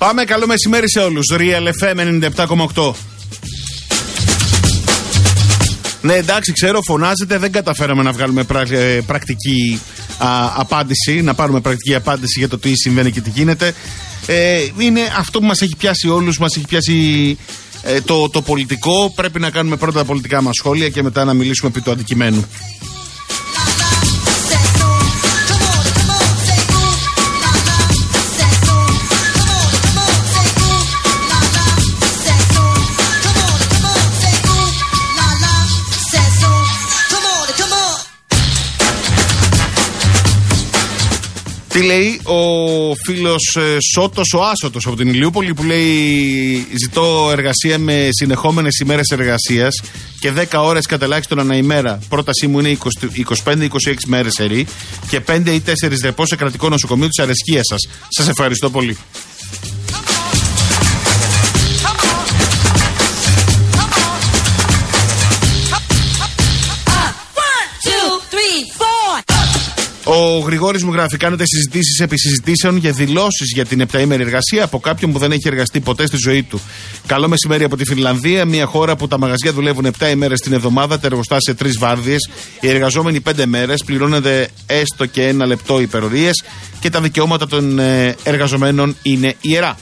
Πάμε, καλό μεσημέρι σε όλους. Real FM 97,8. Ναι, εντάξει, ξέρω, φωνάζετε, δεν καταφέραμε να βγάλουμε πρακτική απάντηση, να πάρουμε πρακτική απάντηση για το τι συμβαίνει και τι γίνεται. Είναι αυτό που μας έχει πιάσει όλους, μας έχει πιάσει το πολιτικό. Πρέπει να κάνουμε πρώτα τα πολιτικά μας σχόλια και μετά να μιλήσουμε επί του αντικειμένου. Τι λέει ο φίλος Σώτος ο Άσωτος από την Ηλιούπολη, που λέει: ζητώ εργασία με συνεχόμενες ημέρες εργασίας και 10 ώρες κατά ελάχιστον ανά ημέρα. Πρότασή μου είναι 25-26 μέρες ερή και 5 ή 4 ρεπό σε κρατικό νοσοκομείο της αρεσκίας σας. Σας ευχαριστώ πολύ. Ο Γρηγόρης μου γράφει: κάνετε συζητήσεις επί συζητήσεων για δηλώσεις για την 7ημερη εργασία από κάποιον που δεν έχει εργαστεί ποτέ στη ζωή του. Καλό μεσημέρι από τη Φινλανδία, μια χώρα που τα μαγαζιά δουλεύουν 7 ημέρες την εβδομάδα, τα εργοστάσια 3 βάρδιες, οι εργαζόμενοι 5 μέρες, πληρώνεται έστω και 1 λεπτό υπερορίες και τα δικαιώματα των εργαζομένων είναι ιερά.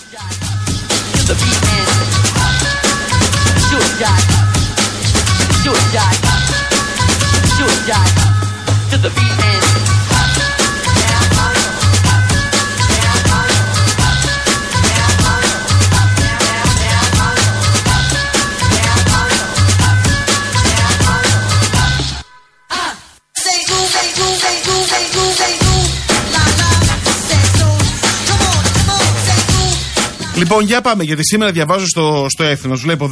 Λοιπόν, για πάμε, γιατί σήμερα διαβάζω στο Έθνος, βλέπω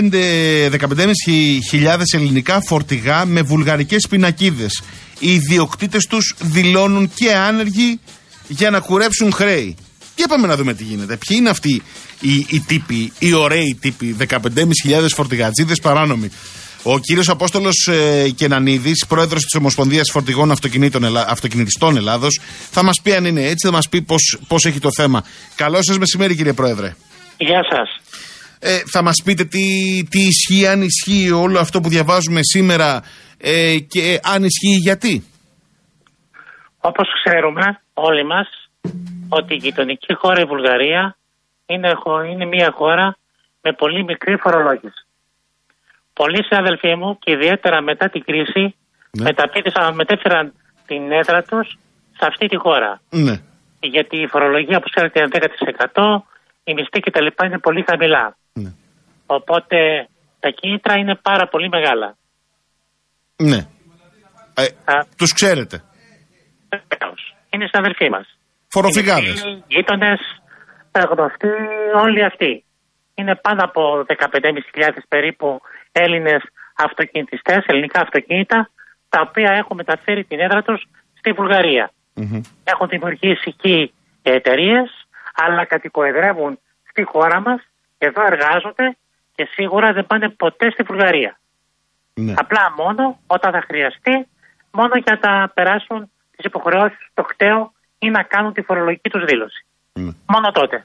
15.500 ελληνικά φορτηγά με βουλγαρικές πινακίδες. Οι ιδιοκτήτες τους δηλώνουν και άνεργοι για να κουρέψουν χρέη. Για πάμε να δούμε τι γίνεται. Ποιοι είναι αυτοί οι τύποι, οι ωραίοι τύποι, 15.500 φορτηγατζίδες παράνομοι. Ο κύριος Απόστολος Κενανίδης, πρόεδρος της Ομοσπονδίας Φορτηγών Αυτοκινητιστών Ελλάδος, θα μας πει αν είναι έτσι, θα μας πει πώς έχει το θέμα. Καλό σας μεσημέρι, κύριε Πρόεδρε. Γεια σας. Θα μας πείτε τι ισχύει, αν ισχύει όλο αυτό που διαβάζουμε σήμερα και αν ισχύει γιατί. Όπως ξέρουμε όλοι μας ότι η γειτονική χώρα η Βουλγαρία είναι μια χώρα με πολύ μικρή φορολόγηση. Πολλοί συναδελφοί μου και ιδιαίτερα μετά την κρίση μετέφεραν την έδρα τους σε αυτή τη χώρα. Ναι. Γιατί η φορολογία, όπως ξέρετε, είναι 10%, η μισθή και τα λοιπά είναι πολύ χαμηλά. Ναι. Οπότε τα κίνητρα είναι πάρα πολύ μεγάλα. Ναι. Τους ξέρετε. Είναι συναδελφοί μας. Φοροφυγάδες. Γείτονες, γνωστοί, όλοι αυτοί. Είναι πάνω από 15.500 περίπου Έλληνες αυτοκινητιστές, ελληνικά αυτοκίνητα, τα οποία έχουν μεταφέρει την έδρα τους στη Βουλγαρία. Mm-hmm. Έχουν δημιουργήσει εκεί εταιρείες, αλλά κατοικοεδρεύουν στη χώρα μας, εδώ εργάζονται και σίγουρα δεν πάνε ποτέ στη Βουλγαρία. Mm-hmm. Απλά μόνο όταν θα χρειαστεί, μόνο για να περάσουν τις υποχρεώσεις στο κταίο ή να κάνουν τη φορολογική τους δήλωση. Mm-hmm. Μόνο τότε.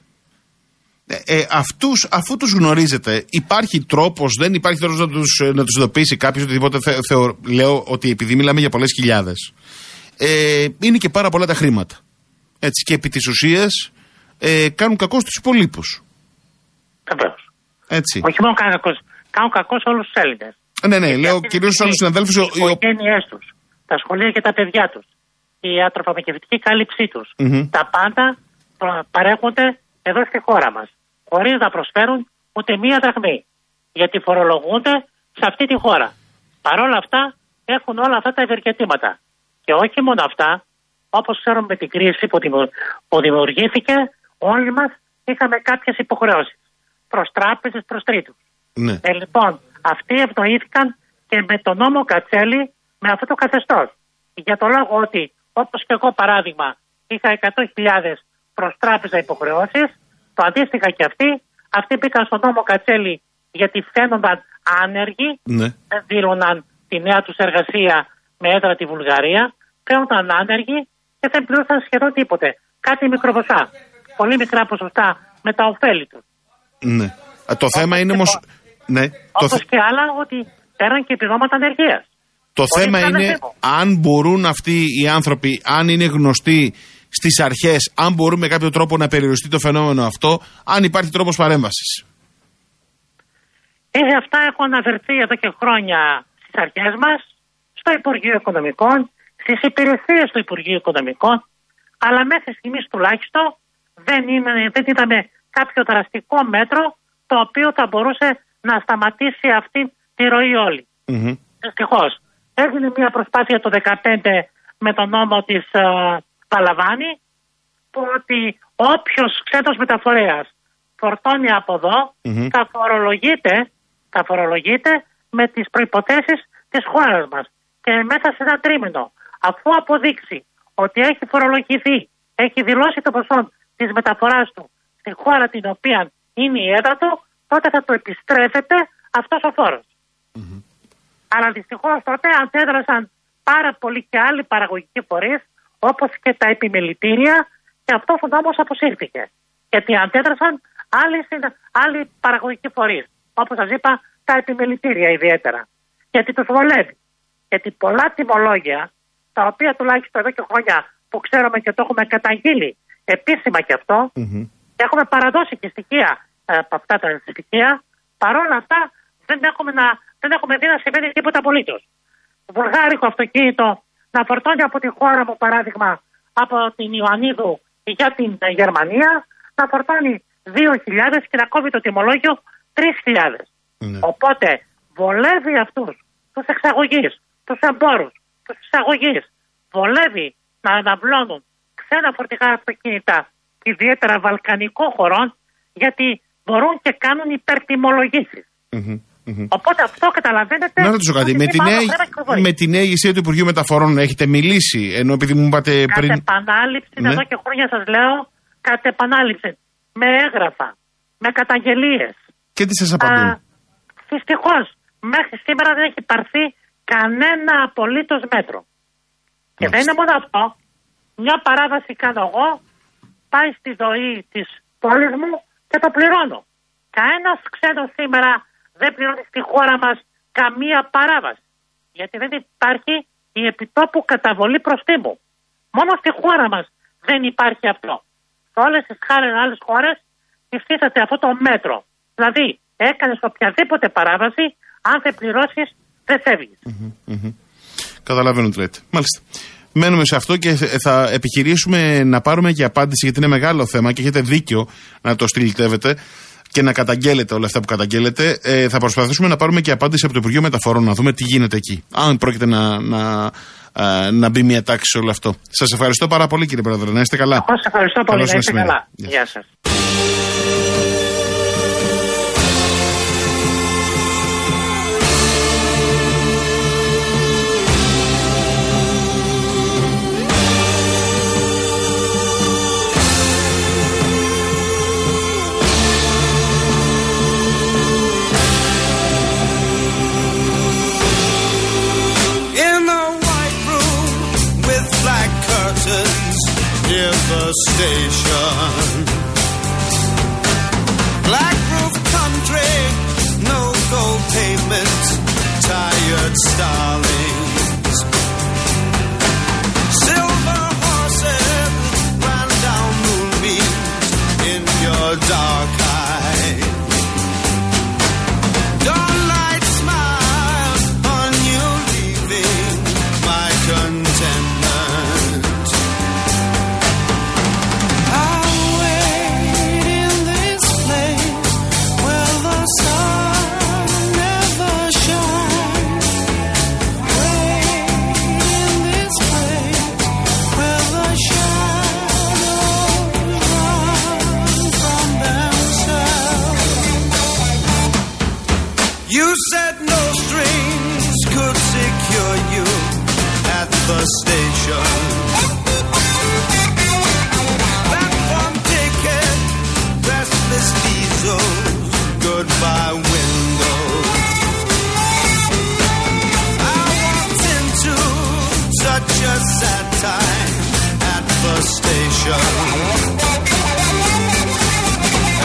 Αφού τους γνωρίζετε, υπάρχει τρόπος, δεν υπάρχει τρόπος να τους ειδοποιήσει κάποιος οτιδήποτε? Λέω ότι επειδή μιλάμε για πολλές χιλιάδες, είναι και πάρα πολλά τα χρήματα. Έτσι, και επί της ουσίας κάνουν κακό στους υπολείπους. Βεβαίως. Έτσι. Όχι μόνο κάνουν κακό σε όλους τους Έλληνες. Ναι, λέω κυρίως στους άλλους συναδέλφους. Οι οικογένειές τους, τα σχολεία και τα παιδιά τους, η ιατροφαρμακευτική κάλυψή τους. Mm-hmm. Τα πάντα παρέχονται εδώ στη χώρα μας, χωρίς να προσφέρουν ούτε μία δραχμή, γιατί φορολογούνται σε αυτή τη χώρα. Παρ' όλα αυτά έχουν όλα αυτά τα ευεργετήματα. Και όχι μόνο αυτά, όπως ξέρουμε με την κρίση που δημιουργήθηκε, όλοι μας είχαμε κάποιες υποχρεώσεις προς τράπεζες, προς τρίτους. Ναι. Λοιπόν, αυτοί ευνοήθηκαν και με τον νόμο Κατσέλη με αυτό το καθεστώς. Για το λόγο ότι, όπως και εγώ παράδειγμα, είχα 100.000 προς τράπεζα υποχρεώσεις, το αντίστοιχα και αυτοί μπήκαν στον νόμο Κατσέλη γιατί φαίνονταν άνεργοι, ναι. Δεν δήλωναν τη νέα τους εργασία με έδρα τη Βουλγαρία, φαίνονταν άνεργοι και δεν πλήρωσαν σχεδόν τίποτε. Κάτι μικροποσά. Πολύ μικρά ποσοστά με τα ωφέλη του. Ναι. Το θέμα είναι όμως... Ναι. Όπως και άλλα ότι παίρνουν και επιδόματα ανεργίας. Το θέμα είναι αν μπορούν αυτοί οι άνθρωποι, αν είναι γνωστοί στις αρχές, αν μπορούν με κάποιο τρόπο να περιοριστεί το φαινόμενο αυτό, αν υπάρχει τρόπος παρέμβασης. Αυτά έχουν αναφερθεί εδώ και χρόνια στις αρχές μας, στο Υπουργείο Οικονομικών, στις υπηρεσίες του Υπουργείου Οικονομικών, αλλά μέχρι στιγμής τουλάχιστον δεν είδαμε κάποιο δραστικό μέτρο το οποίο θα μπορούσε να σταματήσει αυτή τη ροή όλη. Δυστυχώς. Έγινε μια προσπάθεια το 2015 με τον νόμο της Παλαβάνη, που ότι όποιος ξένος μεταφορέας φορτώνει από εδώ θα φορολογείται με τις προϋποθέσεις της χώρας μας. Και μέσα σε ένα τρίμηνο, αφού αποδείξει ότι έχει φορολογηθεί, έχει δηλώσει το ποσό της μεταφοράς του στη χώρα την οποία είναι η έδρα του, τότε θα του επιστρέφεται αυτός ο φόρος. Αλλά δυστυχώς τότε αντέδρασαν πάρα πολλοί και άλλοι παραγωγικοί φορείς, όπως και τα επιμελητήρια, και αυτός ο νόμος αποσύρθηκε. Γιατί αντέδρασαν άλλοι παραγωγικοί φορείς, όπως σας είπα, τα επιμελητήρια ιδιαίτερα. Γιατί τους βολεύει. Γιατί πολλά τιμολόγια, τα οποία τουλάχιστον εδώ και χρόνια που ξέρουμε και το έχουμε καταγγείλει επίσημα και αυτό, και έχουμε παραδώσει και στοιχεία από αυτά τα στοιχεία, παρόλα αυτά δεν έχουμε δει να συμβαίνει τίποτα απολύτως. Βουλγάρικο αυτοκίνητο να φορτώνει από τη χώρα μου, παράδειγμα, από την Ιωαννίδου για την Γερμανία, να φορτώνει 2.000 και να κόβει το τιμολόγιο 3.000. Οπότε βολεύει αυτούς, τους εξαγωγείς, τους εμπόρους, τους εισαγωγείς. Βολεύει να αναβλώνουν ξένα φορτηγά αυτοκίνητα, ιδιαίτερα βαλκανικών χωρών, γιατί μπορούν και κάνουν υπερτιμολογήσεις. Οπότε αυτό καταλαβαίνετε. Να ρωτήσω κάτι. Με τη νέα ηγεσία του Υπουργείου Μεταφορών έχετε μιλήσει, ενώ επειδή μου είπατε πριν. Κατ' επανάληψη, εδώ και χρόνια σας λέω, κατ' επανάληψη. Με έγγραφα, με καταγγελίες. Και τι σας απαντούν? Δυστυχώς, μέχρι σήμερα δεν έχει πάρθει κανένα απολύτως μέτρο. Και δεν είναι μόνο αυτό. Μια παράβαση κάνω εγώ, πάει στη ΔΟΗ της πόλης μου και το πληρώνω. Κανένας ξένος σήμερα δεν πληρώνει στη χώρα μας καμία παράβαση. Γιατί δεν υπάρχει η επιτόπου καταβολή προστίμου. Μόνο στη χώρα μας δεν υπάρχει αυτό. Σε όλες τις άλλες χώρες υφίσταται αυτό το μέτρο. Δηλαδή, έκανες οποιαδήποτε παράβαση, αν δεν πληρώσεις, δεν φεύγεις. Καταλαβαίνω τι λέτε. Μάλιστα. Μένουμε σε αυτό και θα επιχειρήσουμε να πάρουμε και απάντηση, γιατί είναι μεγάλο θέμα και έχετε δίκιο να το στυλιτεύετε και να καταγγέλλετε όλα αυτά που καταγγέλλετε. Θα προσπαθήσουμε να πάρουμε και απάντηση από το Υπουργείο Μεταφορών, να δούμε τι γίνεται εκεί. Αν πρόκειται να μπει μια τάξη σε όλο αυτό. Σας ευχαριστώ πάρα πολύ, κύριε Πρόεδρε. Να είστε καλά. Σας ευχαριστώ πολύ. Να είστε καλά. Γεια σας. The station, black roof country, no gold pavement, tired starlings, silver horses ran down moonbeams in your dark eyes. Dawnlight smiled on you, leaving my contentment. You said no strings could secure you at the station. Platform ticket, restless diesels, goodbye windows. I walked into such a sad time at the station.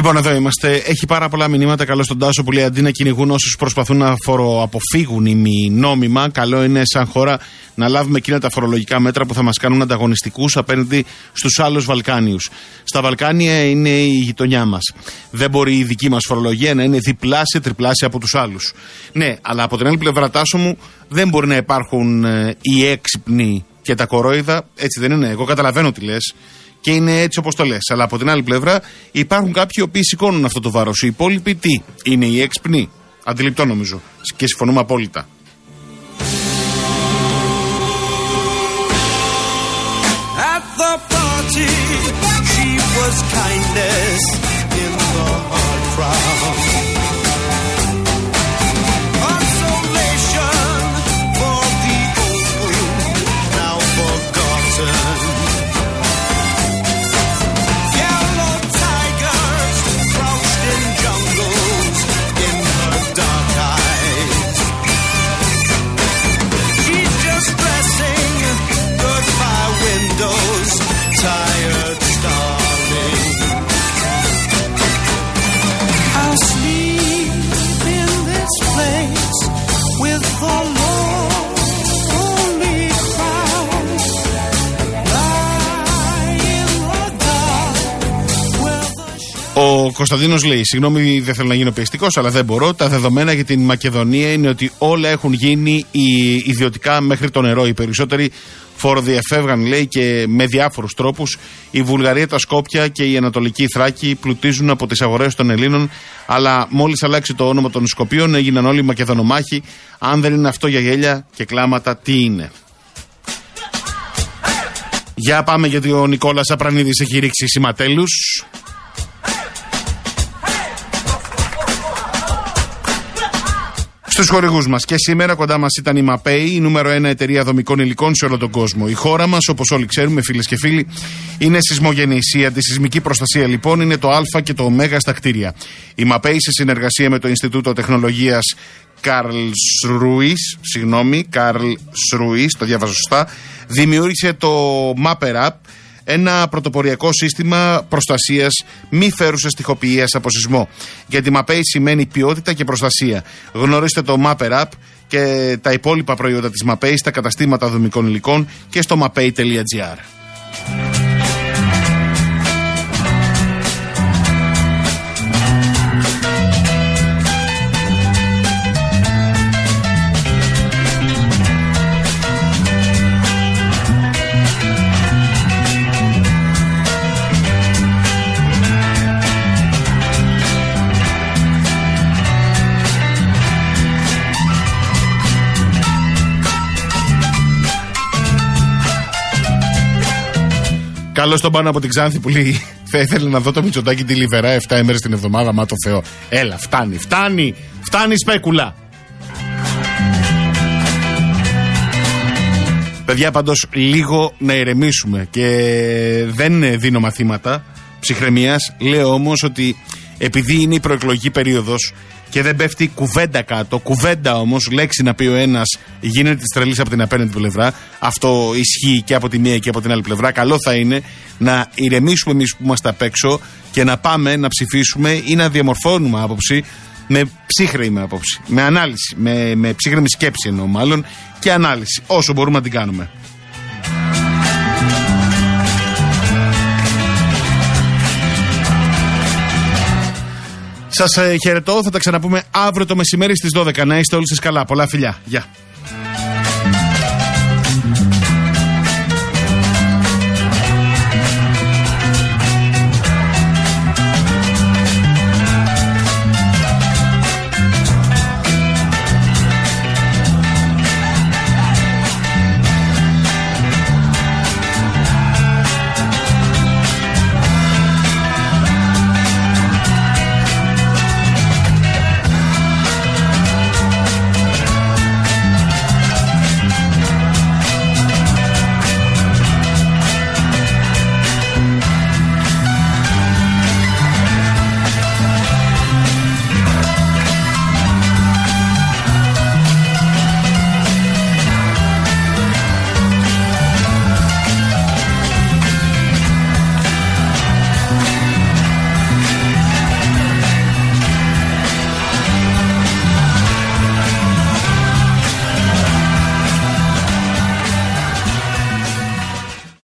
Λοιπόν, εδώ είμαστε. Έχει πάρα πολλά μηνύματα. Καλό στον Τάσο που λέει: αντί να κυνηγούν όσους προσπαθούν να φοροαποφύγουν ημινόμιμα, καλό είναι σαν χώρα να λάβουμε εκείνα τα φορολογικά μέτρα που θα μας κάνουν ανταγωνιστικούς απέναντι στους άλλους Βαλκάνιους. Στα Βαλκάνια είναι η γειτονιά μας. Δεν μπορεί η δική μας φορολογία να είναι διπλάσια, τριπλάσια από τους άλλους. Ναι, αλλά από την άλλη πλευρά, Τάσο μου, δεν μπορεί να υπάρχουν οι έξυπνοι και τα κορόιδα. Έτσι δεν είναι. Εγώ καταλαβαίνω τι λες. Και είναι έτσι όπως το λες. Αλλά από την άλλη πλευρά υπάρχουν κάποιοι οι οποίοι σηκώνουν αυτό το βάρος. Οι υπόλοιποι τι? Είναι οι έξυπνοι? Αντιληπτό νομίζω. Και συμφωνούμε απόλυτα. At the party, she was kindness in the hard crowd. Consolation for the old wound, now forgotten. Yellow tigers crouched in jungles in her dark eyes. She's just dressing goodbye windows, tired starling. I'll sleep in this place with the lonely crowd. Lie in the dark where the Ο Κωνσταντίνος λέει: συγγνώμη, δεν θέλω να γίνω πιεστικός, αλλά δεν μπορώ. Τα δεδομένα για την Μακεδονία είναι ότι όλα έχουν γίνει ιδιωτικά μέχρι το νερό. Οι περισσότεροι φοροδιαφεύγαν, λέει, και με διάφορους τρόπους. Η Βουλγαρία, τα Σκόπια και η Ανατολική Θράκη πλουτίζουν από τις αγορές των Ελλήνων. Αλλά μόλις αλλάξει το όνομα των Σκοπίων, έγιναν όλοι μακεδονομάχοι. Αν δεν είναι αυτό για γέλια και κλάματα, τι είναι? Για πάμε, γιατί ο Νικόλας Απρανίδης έχει ρίξει σηματέλους. Στους χορηγούς μας. Και σήμερα κοντά μας ήταν η ΜΑΠΕΗ, η νούμερο 1 εταιρεία δομικών υλικών σε όλο τον κόσμο. Η χώρα μας, όπως όλοι ξέρουμε, φίλες και φίλοι, είναι σεισμογενής. Η αντισεισμική προστασία λοιπόν είναι το Α και το Ω στα κτίρια. Η ΜΑΠΕΗ, σε συνεργασία με το Ινστιτούτο Τεχνολογίας Karlsruhe, το διάβαζα σωστά, δημιούργησε το Mapper App, ένα πρωτοποριακό σύστημα προστασίας μη φέρουσας τοιχοποιίας από σεισμό. Για τη ΜΑΠΕΗ σημαίνει ποιότητα και προστασία. Γνωρίστε το Mapper App και τα υπόλοιπα προϊόντα της ΜΑΠΕΗ στα καταστήματα δομικών υλικών και στο mapei.gr. Καλώς τον πάνω από την Ξάνθη που λέει: θα ήθελε να δω το Μητσοτάκη τη Λιβερά 7 ημέρες την εβδομάδα. Μα το Θεό. Έλα, φτάνει σπέκουλα. Παιδιά, πάντως λίγο να ηρεμήσουμε. Και δεν δίνω μαθήματα ψυχραιμίας. Λέω όμως ότι επειδή είναι η προεκλογική περίοδος και δεν πέφτει κουβέντα κάτω, κουβέντα όμως, λέξη να πει ο ένας, γίνεται της τρελής από την απέναντι πλευρά. Αυτό ισχύει και από τη μία και από την άλλη πλευρά. Καλό θα είναι να ηρεμήσουμε εμείς που είμαστε απ' έξω και να πάμε να ψηφίσουμε ή να διαμορφώνουμε άποψη με ψύχρεμη άποψη, με ανάλυση, με ψύχρεμη σκέψη εννοώ μάλλον, και ανάλυση, όσο μπορούμε να την κάνουμε. Σας χαιρετώ, θα τα ξαναπούμε αύριο το μεσημέρι στις 12. Να είστε όλοι σας καλά. Πολλά φιλιά. Γεια.